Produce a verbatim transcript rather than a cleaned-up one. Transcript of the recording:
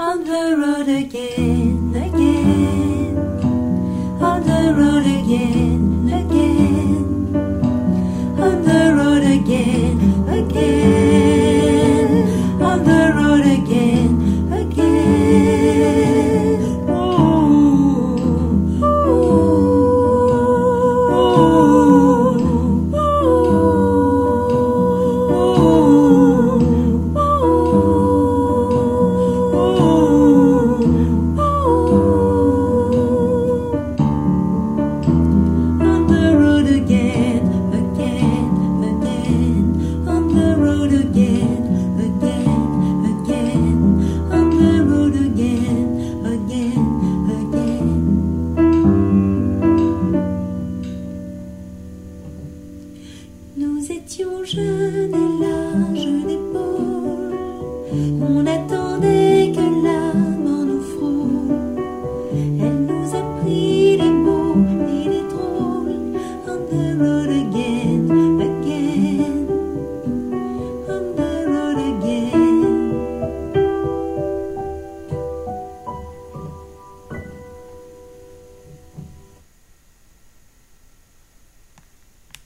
On the road again, again. On the road again, again. On the road again, again. On the road again, again. Ooh, ooh, ooh, On the road again, again, again. On the road again, again, again. On the road again, again, again. Nous étions jeunes et larges d'épaules. On attendait que la mort nous frôle.